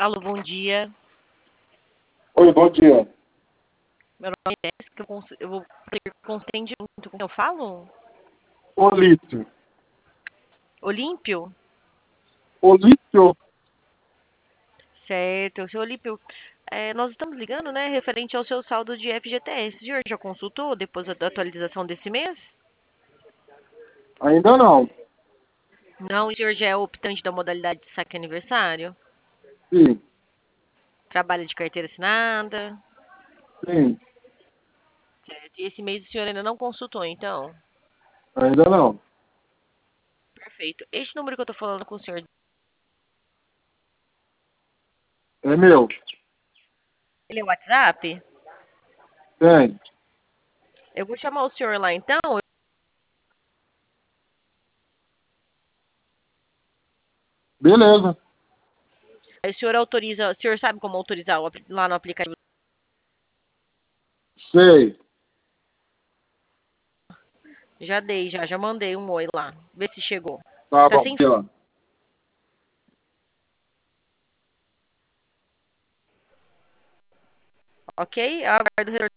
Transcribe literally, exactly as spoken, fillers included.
Alô, bom dia. Oi, bom dia. Meu nome é Jéssica. Eu, cons- eu vou ter constrangimento com quem eu falo? Olímpio. Olímpio? Olímpio? Certo. Seu Olímpio, é, nós estamos ligando, né, referente ao seu saldo de F G T S. O senhor já consultou depois da atualização desse mês? Ainda não. Não, o senhor já é optante da modalidade de saque aniversário? Sim, Trabalha de carteira assinada? sim. Certo. E esse mês o senhor ainda não consultou, então? Ainda não. Perfeito. Este número que eu tô falando com o senhor, É meu. ele é o WhatsApp? Tem. Eu vou chamar o senhor lá, então. Beleza. Aí o senhor autoriza, o senhor sabe como autorizar o apli- lá no aplicativo? Sei. Já dei, já, já mandei um oi lá. Vê se chegou. Tá Tá bom. sem, Aqui, ó. ok? Eu aguardo o retorno